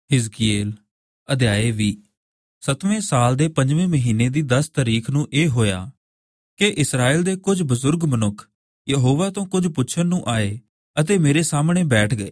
ਹਿਜ਼ਕੀਏਲ ਅਧਿਆਏ 20। 7ਵੇਂ ਸਾਲ ਦੇ 5ਵੇਂ ਮਹੀਨੇ ਦੀ 10 ਤਾਰੀਖ ਨੂੰ ਇਹ ਹੋਇਆ ਕਿ ਇਸਰਾਏਲ ਦੇ ਕੁਝ ਬਜ਼ੁਰਗ ਮਨੁੱਖ ਯਹੋਵਾ ਤੋਂ ਕੁਝ ਪੁੱਛਣ ਨੂੰ ਆਏ ਅਤੇ ਮੇਰੇ ਸਾਹਮਣੇ ਬੈਠ ਗਏ।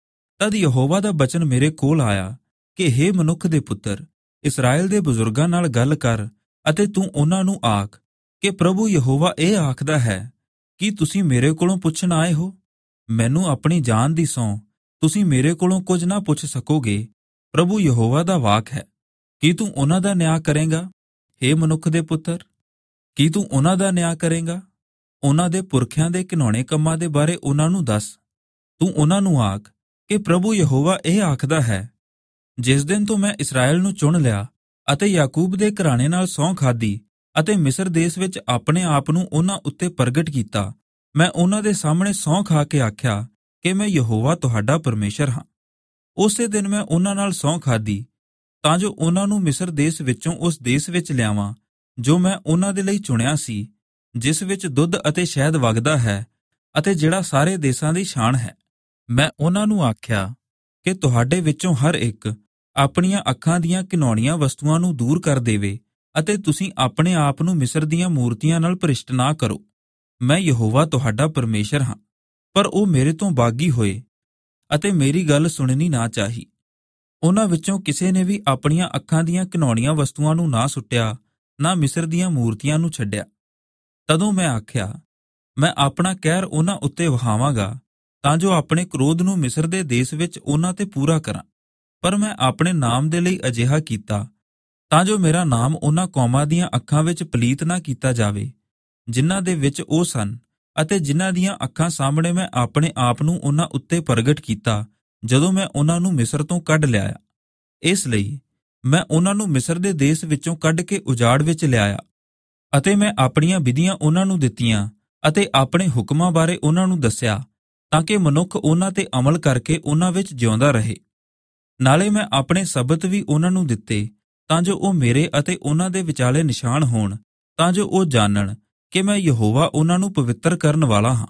ਤਦ ਯਹੋਵਾ ਦਾ ਬਚਨ ਮੇਰੇ ਕੋਲ ਆਇਆ ਕਿ ਹੇ ਮਨੁੱਖ ਦੇ ਪੁੱਤਰ, ਇਸਰਾਏਲ ਦੇ ਬਜ਼ੁਰਗਾਂ ਨਾਲ ਗੱਲ ਕਰ ਅਤੇ ਤੂੰ ਉਹਨਾਂ ਨੂੰ ਆਖ ਕਿ ਪ੍ਰਭੂ ਯਹੋਵਾ ਇਹ ਆਖਦਾ ਹੈ ਕਿ ਤੁਸੀਂ ਮੇਰੇ ਕੋਲੋਂ ਪੁੱਛਣ ਆਏ ਹੋ। ਮੈਨੂੰ ਆਪਣੀ ਜਾਨ ਦੀ ਸਹੁੰ, ਤੁਸੀਂ ਮੇਰੇ ਕੋਲੋਂ ਕੁਝ ਨਾ ਪੁੱਛ ਸਕੋਗੇ। ਪ੍ਰਭੂ ਯਹੋਵਾ ਦਾ ਵਾਕ ਹੈ। ਕੀ ਤੂੰ ਉਹਨਾਂ ਦਾ ਨਿਆਂ ਕਰੇਂਗਾ? ਹੇ ਮਨੁੱਖ ਦੇ ਪੁੱਤਰ, ਕੀ ਤੂੰ ਉਹਨਾਂ ਦਾ ਨਿਆਂ ਕਰੇਂਗਾ? ਉਹਨਾਂ ਦੇ ਪੁਰਖਿਆਂ ਦੇ ਘਿਨਾਉਣੇ ਕੰਮਾਂ ਦੇ ਬਾਰੇ ਉਹਨਾਂ ਨੂੰ ਦੱਸ। ਤੂੰ ਉਹਨਾਂ ਨੂੰ ਆਖ ਕਿ ਪ੍ਰਭੂ ਯਹੋਵਾ ਇਹ ਆਖਦਾ ਹੈ, ਜਿਸ ਦਿਨ ਤੋਂ ਮੈਂ ਇਸਰਾਏਲ ਨੂੰ ਚੁਣ ਲਿਆ ਅਤੇ ਯਾਕੂਬ ਦੇ ਘਰਾਣੇ ਨਾਲ ਸਹੁੰ ਖਾਧੀ ਅਤੇ ਮਿਸਰ ਦੇਸ਼ ਵਿੱਚ ਆਪਣੇ ਆਪ ਨੂੰ ਉਹਨਾਂ ਉੱਤੇ ਪ੍ਰਗਟ ਕੀਤਾ, ਮੈਂ ਉਹਨਾਂ ਦੇ ਸਾਹਮਣੇ ਸਹੁੰ ਖਾ ਕੇ ਆਖਿਆ ਕਿ ਮੈਂ ਯਹੋਵਾ ਤੁਹਾਡਾ ਪਰਮੇਸ਼ਰ ਹਾਂ। ਉਸੇ ਦਿਨ ਮੈਂ ਉਹਨਾਂ ਨਾਲ ਸਹੁੰ ਖਾਧੀ ਤਾਂ ਜੋ ਉਹਨਾਂ ਨੂੰ ਮਿਸਰ ਦੇਸ਼ ਵਿੱਚੋਂ ਉਸ ਦੇਸ਼ ਵਿੱਚ ਲਿਆਵਾਂ ਜੋ ਮੈਂ ਉਹਨਾਂ ਦੇ ਲਈ ਚੁਣਿਆ ਸੀ, ਜਿਸ ਵਿੱਚ ਦੁੱਧ ਅਤੇ ਸ਼ਹਿਦ ਵਗਦਾ ਹੈ ਅਤੇ ਜਿਹੜਾ ਸਾਰੇ ਦੇਸ਼ਾਂ ਦੀ ਸ਼ਾਨ ਹੈ। ਮੈਂ ਉਹਨਾਂ ਨੂੰ ਆਖਿਆ ਕਿ ਤੁਹਾਡੇ ਵਿੱਚੋਂ ਹਰ ਇੱਕ ਆਪਣੀਆਂ ਅੱਖਾਂ ਦੀਆਂ ਘਿਨਾਉਣੀਆਂ ਵਸਤੂਆਂ ਨੂੰ ਦੂਰ ਕਰ ਦੇਵੇ ਅਤੇ ਤੁਸੀਂ ਆਪਣੇ ਆਪ ਨੂੰ ਮਿਸਰ ਦੀਆਂ ਮੂਰਤੀਆਂ ਨਾਲ ਭ੍ਰਿਸ਼ਟ ਨਾ ਕਰੋ। ਮੈਂ ਯਹੋਵਾ ਤੁਹਾਡਾ ਪਰਮੇਸ਼ਰ ਹਾਂ। ਪਰ ਉਹ ਮੇਰੇ ਤੋਂ ਬਾਗੀ ਹੋਏ ਅਤੇ ਮੇਰੀ ਗੱਲ ਸੁਣਨੀ ਨਾ ਚਾਹੀ। ਉਹਨਾਂ ਵਿੱਚੋਂ ਕਿਸੇ ਨੇ ਵੀ ਆਪਣੀਆਂ ਅੱਖਾਂ ਦੀਆਂ ਘਿਨਾਉਣੀਆਂ ਵਸਤੂਆਂ ਨੂੰ ਨਾ ਸੁੱਟਿਆ, ਨਾ ਮਿਸਰ ਦੀਆਂ ਮੂਰਤੀਆਂ ਨੂੰ ਛੱਡਿਆ। ਤਦੋਂ ਮੈਂ ਆਖਿਆ, ਮੈਂ ਆਪਣਾ ਕਹਿਰ ਉਹਨਾਂ ਉੱਤੇ ਵਹਾਵਾਂਗਾ ਤਾਂ ਜੋ ਆਪਣੇ ਕ੍ਰੋਧ ਨੂੰ ਮਿਸਰ ਦੇ ਦੇਸ਼ ਵਿੱਚ ਉਹਨਾਂ ਤੇ ਪੂਰਾ ਕਰਾਂ। ਪਰ ਮੈਂ ਆਪਣੇ ਨਾਮ ਦੇ ਲਈ ਅਜਿਹਾ ਕੀਤਾ ਤਾਂ ਜੋ ਮੇਰਾ ਨਾਮ ਉਹਨਾਂ ਕੌਮਾਂ ਦੀਆਂ ਅੱਖਾਂ ਵਿੱਚ ਪਲੀਤ ਨਾ ਕੀਤਾ ਜਾਵੇ ਜਿਨ੍ਹਾਂ ਦੇ ਵਿੱਚ ਉਹ ਸਨ ਅਤੇ ਜਿਨ੍ਹਾਂ ਦੀਆਂ ਅੱਖਾਂ ਸਾਹਮਣੇ ਮੈਂ ਆਪਣੇ ਆਪ ਨੂੰ ਉਹਨਾਂ ਉੱਤੇ ਪ੍ਰਗਟ ਕੀਤਾ ਜਦੋਂ ਮੈਂ ਉਹਨਾਂ ਨੂੰ ਮਿਸਰ ਤੋਂ ਕੱਢ ਲਿਆਇਆ। ਇਸ ਲਈ ਮੈਂ ਉਹਨਾਂ ਨੂੰ ਮਿਸਰ ਦੇ ਦੇਸ਼ ਵਿੱਚੋਂ ਕੱਢ ਕੇ ਉਜਾੜ ਵਿੱਚ ਲਿਆਇਆ ਅਤੇ ਮੈਂ ਆਪਣੀਆਂ ਵਿਧੀਆਂ ਉਹਨਾਂ ਨੂੰ ਦਿੱਤੀਆਂ ਅਤੇ ਆਪਣੇ ਹੁਕਮਾਂ ਬਾਰੇ ਉਹਨਾਂ ਨੂੰ ਦੱਸਿਆ ਤਾਂ ਕਿ ਮਨੁੱਖ ਉਹਨਾਂ ਤੇ ਅਮਲ ਕਰਕੇ ਉਹਨਾਂ ਵਿੱਚ ਜਿਉਂਦਾ ਰਹੇ। ਨਾਲੇ ਮੈਂ ਆਪਣੇ ਸਬਤ ਵੀ ਉਹਨਾਂ ਨੂੰ ਦਿੱਤੇ ਤਾਂ ਜੋ ਉਹ ਮੇਰੇ ਅਤੇ ਉਹਨਾਂ ਦੇ ਵਿਚਾਲੇ ਨਿਸ਼ਾਨ ਹੋਣ, ਤਾਂ ਜੋ ਉਹ ਜਾਣਨ ਕਿ ਮੈਂ ਯਹੋਵਾ ਉਹਨਾਂ ਨੂੰ ਪਵਿੱਤਰ ਕਰਨ ਵਾਲਾ ਹਾਂ।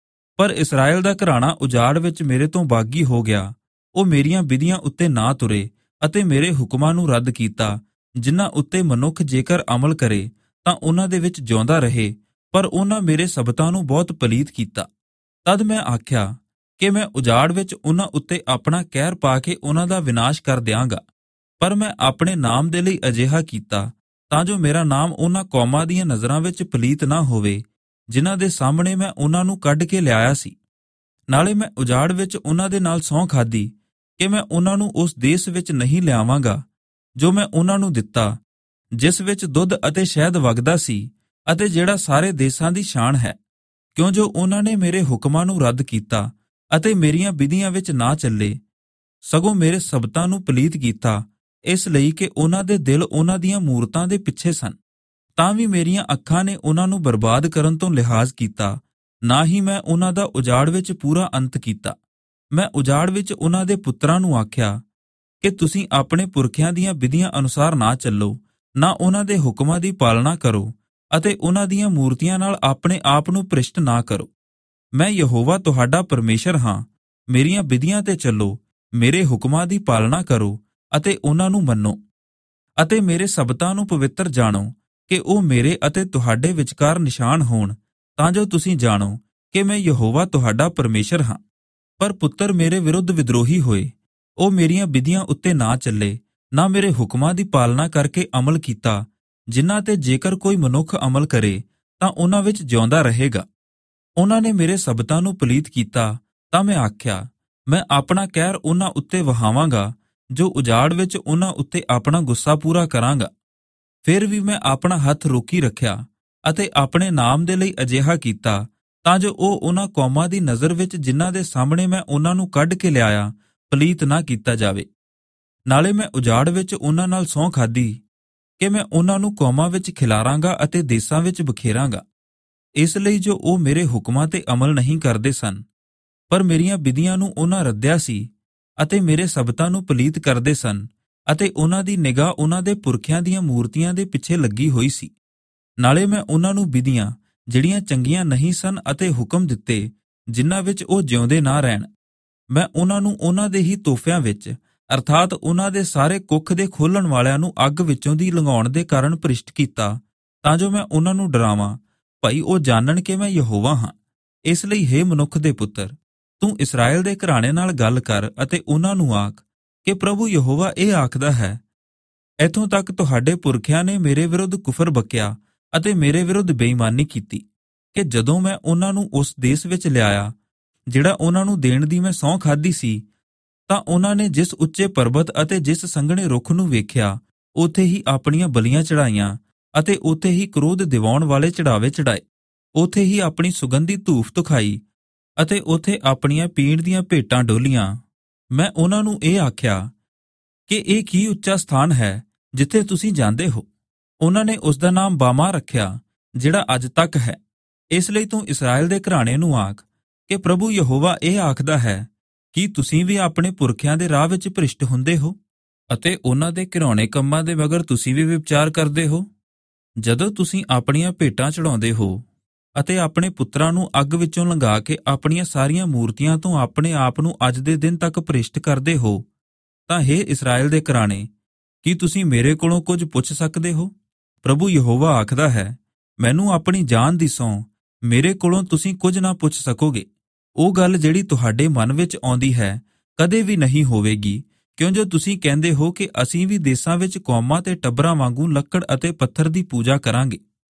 ਪਰ ਇਸਰਾਏਲ ਦਾ ਘਰਾਣਾ ਉਜਾੜ ਵਿੱਚ ਮੇਰੇ ਤੋਂ ਬਾਗੀ ਹੋ ਗਿਆ। ਉਹ ਮੇਰੀਆਂ ਵਿਧੀਆਂ ਉੱਤੇ ਨਾ ਤੁਰੇ ਅਤੇ ਮੇਰੇ ਹੁਕਮਾਂ ਨੂੰ ਰੱਦ ਕੀਤਾ, ਜਿਨ੍ਹਾਂ ਉੱਤੇ ਮਨੁੱਖ ਜੇਕਰ ਅਮਲ ਕਰੇ ਤਾਂ ਉਹਨਾਂ ਦੇ ਵਿੱਚ ਜਿਉਂਦਾ ਰਹੇ। ਪਰ ਉਹਨਾਂ ਮੇਰੇ ਸਬਤਾਂ ਨੂੰ ਬਹੁਤ ਪਲੀਤ ਕੀਤਾ। ਤਦ ਮੈਂ ਆਖਿਆ ਕਿ ਮੈਂ ਉਜਾੜ ਵਿੱਚ ਉਹਨਾਂ ਉੱਤੇ ਆਪਣਾ ਕਹਿਰ ਪਾ ਕੇ ਉਹਨਾਂ ਦਾ ਵਿਨਾਸ਼ ਕਰ ਦਿਆਂਗਾ। ਪਰ ਮੈਂ ਆਪਣੇ ਨਾਮ ਦੇ ਲਈ ਅਜਿਹਾ ਕੀਤਾ ਤਾਂ ਜੋ ਮੇਰਾ ਨਾਮ ਉਹਨਾਂ ਕੌਮਾਂ ਦੀਆਂ ਨਜ਼ਰਾਂ ਵਿੱਚ ਪਲੀਤ ਨਾ ਹੋਵੇ ਜਿਨ੍ਹਾਂ ਦੇ ਸਾਹਮਣੇ ਮੈਂ ਉਹਨਾਂ ਨੂੰ ਕੱਢ ਕੇ ਲਿਆਇਆ ਸੀ। ਨਾਲੇ ਮੈਂ ਉਜਾੜ ਵਿੱਚ ਉਹਨਾਂ ਦੇ ਨਾਲ ਸਹੁੰ ਖਾਧੀ ਕਿ ਮੈਂ ਉਹਨਾਂ ਨੂੰ ਉਸ ਦੇਸ਼ ਵਿੱਚ ਨਹੀਂ ਲਿਆਵਾਂਗਾ ਜੋ ਮੈਂ ਉਹਨਾਂ ਨੂੰ ਦਿੱਤਾ, ਜਿਸ ਵਿੱਚ ਦੁੱਧ ਅਤੇ ਸ਼ਹਿਦ ਵਗਦਾ ਸੀ ਅਤੇ ਜਿਹੜਾ ਸਾਰੇ ਦੇਸ਼ਾਂ ਦੀ ਸ਼ਾਨ ਹੈ, ਕਿਉਂ ਜੋ ਉਹਨਾਂ ਨੇ ਮੇਰੇ ਹੁਕਮਾਂ ਨੂੰ ਰੱਦ ਕੀਤਾ ਅਤੇ ਮੇਰੀਆਂ ਵਿਧੀਆਂ ਵਿੱਚ ਨਾ ਚੱਲੇ, ਸਗੋਂ ਮੇਰੇ ਸਬਤਾਂ ਨੂੰ ਪਲੀਤ ਕੀਤਾ, ਇਸ ਲਈ ਕਿ ਉਹਨਾਂ ਦੇ ਦਿਲ ਉਹਨਾਂ ਦੀਆਂ ਮੂਰਤਾਂ ਦੇ ਪਿੱਛੇ ਸਨ। ਤਾਂ ਵੀ ਮੇਰੀਆਂ ਅੱਖਾਂ ਨੇ ਉਹਨਾਂ ਨੂੰ ਬਰਬਾਦ ਕਰਨ ਤੋਂ ਲਿਹਾਜ਼ ਕੀਤਾ, ਨਾ ਹੀ ਮੈਂ ਉਹਨਾਂ ਦਾ ਉਜਾੜ ਵਿੱਚ ਪੂਰਾ ਅੰਤ ਕੀਤਾ। ਮੈਂ ਉਜਾੜ ਵਿੱਚ ਉਹਨਾਂ ਦੇ ਪੁੱਤਰਾਂ ਨੂੰ ਆਖਿਆ ਕਿ ਤੁਸੀਂ ਆਪਣੇ ਪੁਰਖਿਆਂ ਦੀਆਂ ਵਿਧੀਆਂ ਅਨੁਸਾਰ ਨਾ ਚੱਲੋ, ਨਾ ਉਹਨਾਂ ਦੇ ਹੁਕਮਾਂ ਦੀ ਪਾਲਣਾ ਕਰੋ ਅਤੇ ਉਹਨਾਂ ਦੀਆਂ ਮੂਰਤੀਆਂ ਨਾਲ ਆਪਣੇ ਆਪ ਨੂੰ ਭ੍ਰਿਸ਼ਟ ਨਾ ਕਰੋ। ਮੈਂ ਯਹੋਵਾ ਤੁਹਾਡਾ ਪਰਮੇਸ਼ਰ ਹਾਂ। ਮੇਰੀਆਂ ਵਿਧੀਆਂ ਤੇ ਚੱਲੋ, ਮੇਰੇ ਹੁਕਮਾਂ ਦੀ ਪਾਲਣਾ ਕਰੋ ਅਤੇ ਉਹਨਾਂ ਨੂੰ ਮੰਨੋ ਅਤੇ ਮੇਰੇ ਸਬਤਾਂ ਨੂੰ ਪਵਿੱਤਰ ਜਾਣੋ ਕਿ ਉਹ ਮੇਰੇ ਅਤੇ ਤੁਹਾਡੇ ਵਿਚਕਾਰ ਨਿਸ਼ਾਨ ਹੋਣ, ਤਾਂ ਜੋ ਤੁਸੀਂ ਜਾਣੋ ਕਿ ਮੈਂ ਯਹੋਵਾ ਤੁਹਾਡਾ ਪਰਮੇਸ਼ਰ ਹਾਂ। ਪਰ ਪੁੱਤਰ ਮੇਰੇ ਵਿਰੁੱਧ ਵਿਦਰੋਹੀ ਹੋਏ। ਉਹ ਮੇਰੀਆਂ ਵਿਧੀਆਂ ਉੱਤੇ ਨਾ ਚੱਲੇ, ਨਾ ਮੇਰੇ ਹੁਕਮਾਂ ਦੀ ਪਾਲਣਾ ਕਰਕੇ ਅਮਲ ਕੀਤਾ, ਜਿਨ੍ਹਾਂ ਤੇ ਜੇਕਰ ਕੋਈ ਮਨੁੱਖ ਅਮਲ ਕਰੇ ਤਾਂ ਉਹਨਾਂ ਵਿੱਚ ਜਿਉਂਦਾ ਰਹੇਗਾ। ਉਹਨਾਂ ਨੇ ਮੇਰੇ ਸਬਤਾਂ ਨੂੰ ਪਲੀਤ ਕੀਤਾ। ਤਾਂ ਮੈਂ ਆਖਿਆ, ਮੈਂ ਆਪਣਾ ਕਹਿਰ ਉਹਨਾਂ ਉੱਤੇ ਵਹਾਵਾਂਗਾ ਜੋ ਉਜਾੜ ਵਿੱਚ ਉਹਨਾਂ ਉੱਤੇ ਆਪਣਾ ਗੁੱਸਾ ਪੂਰਾ ਕਰਾਂਗਾ। ਫਿਰ ਵੀ ਮੈਂ ਆਪਣਾ ਹੱਥ ਰੋਕੀ ਰੱਖਿਆ ਅਤੇ ਆਪਣੇ ਨਾਮ ਦੇ ਲਈ ਅਜਿਹਾ ਕੀਤਾ ਤਾਂ ਜੋ ਉਹ ਉਹਨਾਂ ਕੌਮਾਂ ਦੀ ਨਜ਼ਰ ਵਿੱਚ ਜਿਨ੍ਹਾਂ ਦੇ ਸਾਹਮਣੇ ਮੈਂ ਉਹਨਾਂ ਨੂੰ ਕੱਢ ਕੇ ਲਿਆਇਆ ਪਲੀਤ ਨਾ ਕੀਤਾ ਜਾਵੇ। ਨਾਲੇ ਮੈਂ ਉਜਾੜ ਵਿੱਚ ਉਹਨਾਂ ਨਾਲ ਸਹੁੰ ਖਾਧੀ ਕਿ ਮੈਂ ਉਹਨਾਂ ਨੂੰ ਕੌਮਾਂ ਵਿੱਚ ਖਿਲਾਰਾਂਗਾ ਅਤੇ ਦੇਸ਼ਾਂ ਵਿੱਚ ਬਖੇਰਾਂਗਾ, ਇਸ ਲਈ ਜੋ ਉਹ ਮੇਰੇ ਹੁਕਮਾਂ ਤੇ ਅਮਲ ਨਹੀਂ ਕਰਦੇ ਸਨ, ਪਰ ਮੇਰੀਆਂ ਵਿਧੀਆਂ ਨੂੰ ਉਹਨਾਂ ਰੱਦਿਆ ਸੀ ਅਤੇ ਮੇਰੇ ਸਬਤਾਂ ਨੂੰ ਪਲੀਤ ਕਰਦੇ ਸਨ ਅਤੇ ਉਹਨਾਂ ਦੀ ਨਿਗਾਹ ਉਹਨਾਂ ਦੇ ਪੁਰਖਿਆਂ ਦੀਆਂ ਮੂਰਤੀਆਂ ਦੇ ਪਿੱਛੇ ਲੱਗੀ ਹੋਈ ਸੀ। ਨਾਲੇ ਮੈਂ ਉਹਨਾਂ ਨੂੰ ਵਿਧੀਆਂ ਜਿਹੜੀਆਂ ਚੰਗੀਆਂ ਨਹੀਂ ਸਨ ਅਤੇ ਹੁਕਮ ਦਿੱਤੇ ਜਿਨ੍ਹਾਂ ਵਿੱਚ ਉਹ ਜਿਉਂਦੇ ਨਾ ਰਹਿਣ। ਮੈਂ ਉਹਨਾਂ ਨੂੰ ਉਹਨਾਂ ਦੇ ਹੀ ਤੋਹਫਿਆਂ ਵਿੱਚ ਅਰਥਾਤ ਉਹਨਾਂ ਦੇ ਸਾਰੇ ਕੁੱਖ ਦੇ ਖੋਲਣ ਵਾਲਿਆਂ ਨੂੰ ਅੱਗ ਵਿੱਚੋਂ ਦੀ ਲੰਘਾਉਣ ਦੇ ਕਾਰਨ ਭ੍ਰਿਸ਼ਟ ਕੀਤਾ, ਤਾਂ ਜੋ ਮੈਂ ਉਹਨਾਂ ਨੂੰ ਡਰਾਵਾਂ, ਭਾਈ ਉਹ ਜਾਣਨ ਕਿ ਮੈਂ ਯਹੋਵਾ ਹਾਂ। ਇਸ ਲਈ ਹੇ ਮਨੁੱਖ ਦੇ ਪੁੱਤਰ, ਤੂੰ ਇਸਰਾਏਲ ਦੇ ਘਰਾਣੇ ਨਾਲ ਗੱਲ ਕਰ ਅਤੇ ਉਹਨਾਂ ਨੂੰ ਆਖ ਕਿ ਪ੍ਰਭੂ ਯਹੋਵਾ ਇਹ ਆਖਦਾ ਹੈ, ਇੱਥੋਂ ਤੱਕ ਤੁਹਾਡੇ ਪੁਰਖਿਆਂ ਨੇ ਮੇਰੇ ਵਿਰੁੱਧ ਕੁਫਰ ਬਕਿਆ ਅਤੇ ਮੇਰੇ ਵਿਰੁੱਧ ਬੇਈਮਾਨੀ ਕੀਤੀ ਕਿ ਜਦੋਂ ਮੈਂ ਉਹਨਾਂ ਨੂੰ ਉਸ ਦੇਸ਼ ਵਿੱਚ ਲਿਆਇਆ ਜਿਹੜਾ ਉਹਨਾਂ ਨੂੰ ਦੇਣ ਦੀ ਮੈਂ ਸਹੁੰ ਖਾਧੀ ਸੀ, ਤਾਂ ਉਹਨਾਂ ਨੇ ਜਿਸ ਉੱਚੇ ਪਰਬਤ ਅਤੇ ਜਿਸ ਸੰਘਣੇ ਰੁੱਖ ਨੂੰ ਵੇਖਿਆ, ਉੱਥੇ ਹੀ ਆਪਣੀਆਂ ਬਲੀਆਂ ਚੜਾਈਆਂ ਅਤੇ ਉੱਥੇ ਹੀ ਕ੍ਰੋਧ ਦਿਵਾਉਣ ਵਾਲੇ ਚੜਾਵੇ ਚੜਾਏ, ਉੱਥੇ ਹੀ ਆਪਣੀ ਸੁਗੰਧੀ ਧੂਫ ਤੁਖਾਈ ਅਤੇ ਉੱਥੇ ਆਪਣੀਆਂ ਪੀਣ ਦੀਆਂ ਭੇਟਾਂ ਡੋਲੀਆਂ। ਮੈਂ ਉਹਨਾਂ ਨੂੰ ਇਹ ਆਖਿਆ ਕਿ ਇਹ ਕੀ ਉੱਚਾ ਸਥਾਨ ਹੈ ਜਿੱਥੇ ਤੁਸੀਂ ਜਾਂਦੇ ਹੋ। ਉਹਨਾਂ ਨੇ ਉਸ ਦਾ ਨਾਮ ਬਾਮਾ ਰੱਖਿਆ, ਜਿਹੜਾ ਅੱਜ ਤੱਕ ਹੈ। ਇਸ ਲਈ ਤੂੰ ਇਸਰਾਏਲ ਦੇ ਘਰਾਣੇ ਨੂੰ ਆਖ ਕਿ ਪ੍ਰਭੂ ਯਹੋਵਾ ਇਹ ਆਖਦਾ ਹੈ, ਕੀ ਤੁਸੀਂ ਵੀ ਆਪਣੇ ਪੁਰਖਿਆਂ ਦੇ ਰਾਹ ਵਿੱਚ ਭ੍ਰਿਸ਼ਟ ਹੁੰਦੇ ਹੋ ਅਤੇ ਉਹਨਾਂ ਦੇ ਘਿਰੌਣੇ ਕੰਮਾਂ ਦੇ ਮਗਰ ਤੁਸੀਂ ਵੀ ਵਿਚਾਰ ਕਰਦੇ ਹੋ? ਜਦੋਂ ਤੁਸੀਂ ਆਪਣੀਆਂ ਭੇਟਾਂ ਚੜਾਉਂਦੇ ਹੋ ਅਤੇ ਆਪਣੇ ਪੁੱਤਰਾਂ ਨੂੰ ਅੱਗ ਵਿੱਚੋਂ ਲੰਘਾ ਕੇ ਆਪਣੀਆਂ ਸਾਰੀਆਂ ਮੂਰਤੀਆਂ ਤੋਂ ਆਪਣੇ ਆਪ ਨੂੰ ਅੱਜ ਦੇ ਦਿਨ ਤੱਕ ਭ੍ਰਿਸ਼ਟ ਕਰਦੇ ਹੋ, ਤਾਂ ਹੇ ਇਸਰਾਏਲ ਦੇ ਘਰਾਣੇ, ਕੀ ਤੁਸੀਂ ਮੇਰੇ ਕੋਲੋਂ ਕੁਝ ਪੁੱਛ ਸਕਦੇ ਹੋ? ਪ੍ਰਭੂ ਯਹੋਵਾ ਆਖਦਾ ਹੈ, ਮੈਨੂੰ ਆਪਣੀ ਜਾਨ ਦੀ ਸਹੁੰ, ਮੇਰੇ ਕੋਲੋਂ ਤੁਸੀਂ ਕੁਝ ਨਾ ਪੁੱਛ ਸਕੋਗੇ। ਉਹ ਗੱਲ ਜਿਹੜੀ ਤੁਹਾਡੇ ਮਨ ਵਿੱਚ ਆਉਂਦੀ ਹੈ ਕਦੇ ਵੀ ਨਹੀਂ ਹੋਵੇਗੀ, ਕਿਉਂ ਜੋ ਤੁਸੀਂ ਕਹਿੰਦੇ ਹੋ ਕਿ ਅਸੀਂ ਵੀ ਦੇਸਾਂ ਵਿੱਚ ਕੌਮਾਂ ਤੇ ਟੱਬਰਾਂ ਵਾਂਗੂ ਲੱਕੜ ਅਤੇ ਪੱਥਰ ਦੀ ਪੂਜਾ ਕਰਾਂਗੇ।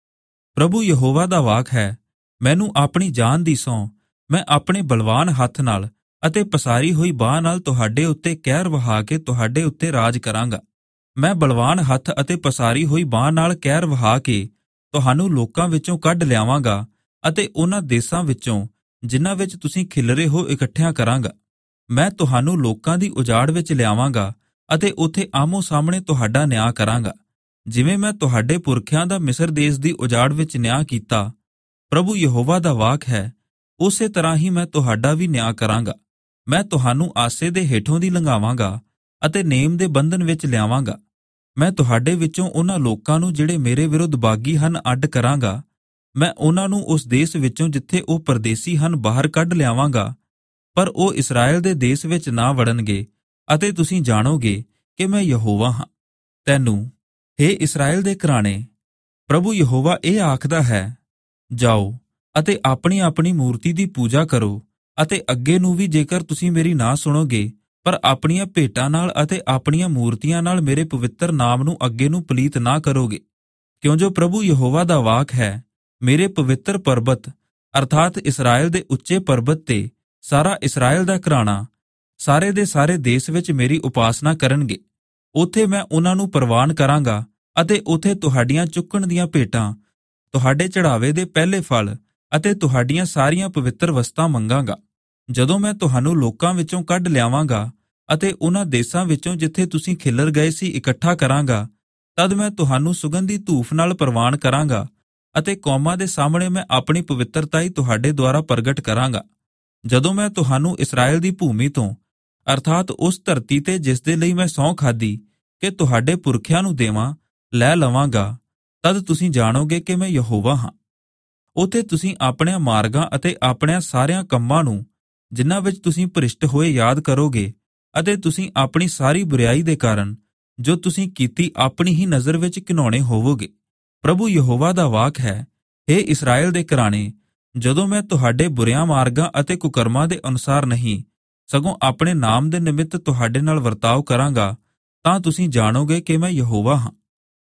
ਪ੍ਰਭੂ ਯਹੋਵਾ ਦਾ ਵਾਕ ਹੈ, ਮੈਨੂੰ ਆਪਣੀ ਜਾਨ ਦੀ ਸਹੁੰ, ਮੈਂ ਆਪਣੇ ਬਲਵਾਨ ਹੱਥ ਨਾਲ ਅਤੇ ਪਸਾਰੀ ਹੋਈ ਬਾਂਹ ਨਾਲ ਤੁਹਾਡੇ ਉੱਤੇ ਕਹਿਰ ਵਹਾ ਕੇ ਤੁਹਾਡੇ ਉੱਤੇ ਰਾਜ ਕਰਾਂਗਾ। ਮੈਂ ਬਲਵਾਨ ਹੱਥ ਅਤੇ ਪਸਾਰੀ ਹੋਈ ਬਾਂਹ ਨਾਲ ਕਹਿਰ ਵਹਾ ਕੇ ਤੁਹਾਨੂੰ ਲੋਕਾਂ ਵਿੱਚੋਂ ਕੱਢ ਲਿਆਵਾਂਗਾ ਅਤੇ ਉਹਨਾਂ ਦੇਸਾਂ ਵਿੱਚੋਂ ਜਿਨ੍ਹਾਂ ਵਿੱਚ ਤੁਸੀਂ ਖਿਲਰੇ ਹੋ ਇਕੱਠਿਆਂ ਕਰਾਂਗਾ। ਮੈਂ ਤੁਹਾਨੂੰ ਲੋਕਾਂ ਦੀ ਉਜਾੜ ਵਿੱਚ ਲਿਆਵਾਂਗਾ ਅਤੇ ਉੱਥੇ ਆਮੋ ਸਾਹਮਣੇ ਤੁਹਾਡਾ ਨਿਆਂ ਕਰਾਂਗਾ, ਜਿਵੇਂ ਮੈਂ ਤੁਹਾਡੇ ਪੁਰਖਿਆਂ ਦਾ ਮਿਸਰ ਦੇਸ਼ ਦੀ ਉਜਾੜ ਵਿੱਚ ਨਿਆਂ ਕੀਤਾ। ਪ੍ਰਭੂ ਯਹੋਵਾ ਦਾ ਵਾਕ ਹੈ, ਉਸੇ ਤਰ੍ਹਾਂ ਹੀ ਮੈਂ ਤੁਹਾਡਾ ਵੀ ਨਿਆਂ ਕਰਾਂਗਾ। ਮੈਂ ਤੁਹਾਨੂੰ ਆਸੇ ਦੇ ਹੇਠੋਂ ਦੀ ਲੰਘਾਵਾਂਗਾ ਅਤੇ ਨੇਮ ਦੇ ਬੰਧਨ ਵਿੱਚ ਲਿਆਵਾਂਗਾ। ਮੈਂ ਤੁਹਾਡੇ ਵਿੱਚੋਂ ਉਹਨਾਂ ਲੋਕਾਂ ਨੂੰ ਜਿਹੜੇ ਮੇਰੇ ਵਿਰੁੱਧ ਬਾਗੀ ਹਨ ਅੱਡ ਕਰਾਂਗਾ। ਮੈਂ ਉਹਨਾਂ ਨੂੰ ਉਸ ਦੇਸ਼ ਵਿੱਚੋਂ ਜਿੱਥੇ ਉਹ ਪਰਦੇਸੀ ਹਨ ਬਾਹਰ ਕੱਢ ਲਿਆਵਾਂਗਾ, ਪਰ ਉਹ ਇਸਰਾਏਲ ਦੇ ਦੇਸ਼ ਵਿੱਚ ਨਾ ਵੜਨਗੇ ਅਤੇ ਤੁਸੀਂ ਜਾਣੋਗੇ ਕਿ ਮੈਂ ਯਹੋਵਾ ਹਾਂ। ਤੈਨੂੰ, ਹੇ ਇਸਰਾਏਲ ਦੇ ਘਰਾਣੇ, ਪ੍ਰਭੂ ਯਹੋਵਾ ਇਹ ਆਖਦਾ ਹੈ, ਜਾਓ ਅਤੇ ਆਪਣੀ ਆਪਣੀ ਮੂਰਤੀ ਦੀ ਪੂਜਾ ਕਰੋ ਅਤੇ ਅੱਗੇ ਨੂੰ ਵੀ ਜੇਕਰ ਤੁਸੀਂ ਮੇਰੀ ਨਾ ਸੁਣੋਗੇ ਪਰ ਆਪਣੀਆਂ ਭੇਟਾਂ ਨਾਲ ਅਤੇ ਆਪਣੀਆਂ ਮੂਰਤੀਆਂ ਨਾਲ ਮੇਰੇ ਪਵਿੱਤਰ ਨਾਮ ਨੂੰ ਅੱਗੇ ਨੂੰ ਪਲੀਤ ਨਾ ਕਰੋਗੇ, ਕਿਉਂ ਜੋ ਪ੍ਰਭੂ ਯਹੋਵਾ ਦਾ ਵਾਕ ਹੈ, ਮੇਰੇ ਪਵਿੱਤਰ ਪਰਬਤ ਅਰਥਾਤ ਇਸਰਾਏਲ ਦੇ ਉੱਚੇ ਪਰਬਤ ਤੇ ਸਾਰਾ ਇਸਰਾਏਲ ਦਾ ਘਰਾਣਾ ਸਾਰੇ ਦੇ ਸਾਰੇ ਦੇਸ਼ ਵਿੱਚ ਮੇਰੀ ਉਪਾਸਨਾ ਕਰਨਗੇ। ਉੱਥੇ ਮੈਂ ਉਹਨਾਂ ਨੂੰ ਪ੍ਰਵਾਨ ਕਰਾਂਗਾ ਅਤੇ ਉੱਥੇ ਤੁਹਾਡੀਆਂ ਚੁੱਕਣ ਦੀਆਂ ਭੇਟਾਂ, ਤੁਹਾਡੇ ਚੜਾਵੇ ਦੇ ਪਹਿਲੇ ਫਲ ਅਤੇ ਤੁਹਾਡੀਆਂ ਸਾਰੀਆਂ ਪਵਿੱਤਰ ਵਸਤਾਂ ਮੰਗਾਂਗਾ। ਜਦੋਂ ਮੈਂ ਤੁਹਾਨੂੰ ਲੋਕਾਂ ਵਿੱਚੋਂ ਕੱਢ ਲਿਆਵਾਂਗਾ ਅਤੇ ਉਹਨਾਂ ਦੇਸਾਂ ਵਿੱਚੋਂ ਜਿੱਥੇ ਤੁਸੀਂ ਖਿਲਰ ਗਏ ਸੀ ਇਕੱਠਾ ਕਰਾਂਗਾ, ਤਦ ਮੈਂ ਤੁਹਾਨੂੰ ਸੁਗੰਧੀ ਧੂਫ ਨਾਲ ਪ੍ਰਵਾਨ ਕਰਾਂਗਾ ਅਤੇ ਕੌਮਾਂ ਦੇ ਸਾਹਮਣੇ ਮੈਂ ਆਪਣੀ ਪਵਿੱਤਰਤਾ ਹੀ ਤੁਹਾਡੇ ਦੁਆਰਾ ਪ੍ਰਗਟ ਕਰਾਂਗਾ। ਜਦੋਂ ਮੈਂ ਤੁਹਾਨੂੰ ਇਸਰਾਏਲ ਦੀ ਭੂਮੀ ਤੋਂ ਅਰਥਾਤ ਉਸ ਧਰਤੀ ਤੇ ਜਿਸ ਦੇ ਲਈ ਮੈਂ ਸਹੁੰ ਖਾਧੀ ਕਿ ਤੁਹਾਡੇ ਪੁਰਖਿਆਂ ਨੂੰ ਦੇਵਾਂ ਲੈ ਲਵਾਂਗਾ, ਤਦ ਤੁਸੀਂ ਜਾਣੋਗੇ ਕਿ ਮੈਂ ਯਹੋਵਾ ਹਾਂ। ਉੱਥੇ ਤੁਸੀਂ ਆਪਣਿਆਂ ਮਾਰਗਾਂ ਅਤੇ ਆਪਣਿਆਂ ਸਾਰਿਆਂ ਕੰਮਾਂ ਨੂੰ ਜਿਨ੍ਹਾਂ ਵਿੱਚ ਤੁਸੀਂ ਭ੍ਰਿਸ਼ਟ ਹੋਏ ਯਾਦ ਕਰੋਗੇ ਅਤੇ ਤੁਸੀਂ ਆਪਣੀ ਸਾਰੀ ਬੁਰਾਈ ਦੇ ਕਾਰਨ ਜੋ ਤੁਸੀਂ ਕੀਤੀ ਆਪਣੀ ਹੀ ਨਜ਼ਰ ਵਿੱਚ ਘਿਨਾਉਣੇ ਹੋਵੋਗੇ। ਪ੍ਰਭੂ ਯਹੋਵਾ ਦਾ ਵਾਕ ਹੈ, ਹੇ ਇਸਰਾਏਲ ਦੇ ਘਰਾਣੇ, ਜਦੋਂ ਮੈਂ ਤੁਹਾਡੇ ਬੁਰਿਆਂ ਮਾਰਗਾਂ ਅਤੇ ਕੁਕਰਮਾਂ ਦੇ ਅਨੁਸਾਰ ਨਹੀਂ ਸਗੋਂ ਆਪਣੇ ਨਾਮ ਦੇ ਨਿਮਿਤ ਤੁਹਾਡੇ ਨਾਲ ਵਰਤਾਓ ਕਰਾਂਗਾ, ਤਾਂ ਤੁਸੀਂ ਜਾਣੋਗੇ ਕਿ ਮੈਂ ਯਹੋਵਾ ਹਾਂ।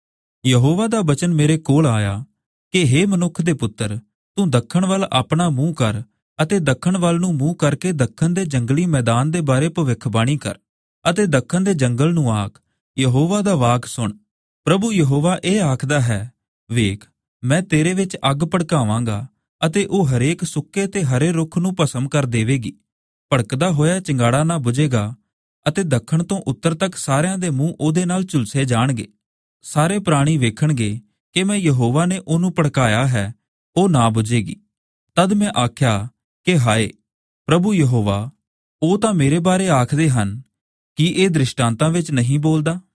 ਯਹੋਵਾ ਦਾ ਬਚਨ ਮੇਰੇ ਕੋਲ ਆਇਆ ਕਿ ਹੇ ਮਨੁੱਖ ਦੇ ਪੁੱਤਰ, ਤੂੰ ਦੱਖਣ ਵੱਲ ਆਪਣਾ ਮੂੰਹ ਕਰ ਅਤੇ ਦੱਖਣ ਵੱਲ ਨੂੰ ਮੂੰਹ ਕਰਕੇ ਦੱਖਣ ਦੇ ਜੰਗਲੀ ਮੈਦਾਨ ਦੇ ਬਾਰੇ ਭਵਿੱਖਬਾਣੀ ਕਰ ਅਤੇ ਦੱਖਣ ਦੇ ਜੰਗਲ ਨੂੰ ਆਖ, ਯਹੋਵਾ ਦਾ ਵਾਕ ਸੁਣ। ਪ੍ਰਭੂ ਯਹੋਵਾ ਇਹ ਆਖਦਾ ਹੈ, ਵੇਖ, ਮੈਂ ਤੇਰੇ ਵਿੱਚ ਅੱਗ ਭੜਕਾਵਾਂਗਾ ਅਤੇ ਉਹ ਹਰੇਕ ਸੁੱਕੇ ਤੇ ਹਰੇ ਰੁੱਖ ਨੂੰ ਭਸਮ ਕਰ ਦੇਵੇਗੀ। ਭੜਕਦਾ ਹੋਇਆ ਚਿੰਗਾੜਾ ਨਾ ਬੁਝੇਗਾ ਅਤੇ ਦੱਖਣ ਤੋਂ ਉੱਤਰ ਤੱਕ ਸਾਰਿਆਂ ਦੇ ਮੂੰਹ ਉਹਦੇ ਨਾਲ ਝੁਲਸੇ ਜਾਣਗੇ। ਸਾਰੇ ਪ੍ਰਾਣੀ ਵੇਖਣਗੇ ਕਿ ਮੈਂ ਯਹੋਵਾ ਨੇ ਉਹਨੂੰ ਭੜਕਾਇਆ ਹੈ, ਉਹ ਨਾ ਬੁਝੇਗੀ। ਤਦ ਮੈਂ ਆਖਿਆ ਕਿ ਹਾਏ ਪ੍ਰਭੂ ਯਹੋਵਾ, ਉਹ ਤਾਂ ਮੇਰੇ ਬਾਰੇ ਆਖਦੇ ਹਨ, ਕੀ ਇਹ ਦ੍ਰਿਸ਼ਟਾਂਤਾਂ ਵਿੱਚ ਨਹੀਂ ਬੋਲਦਾ?